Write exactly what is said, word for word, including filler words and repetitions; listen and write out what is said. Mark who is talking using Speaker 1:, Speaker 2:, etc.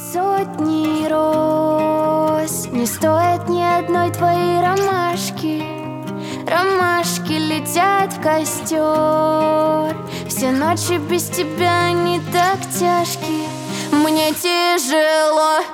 Speaker 1: Сотни роз не стоит ни одной твоей ромашки. Ромашки летят в костер. Все ночи без тебя не так тяжкие. Мне тяжело,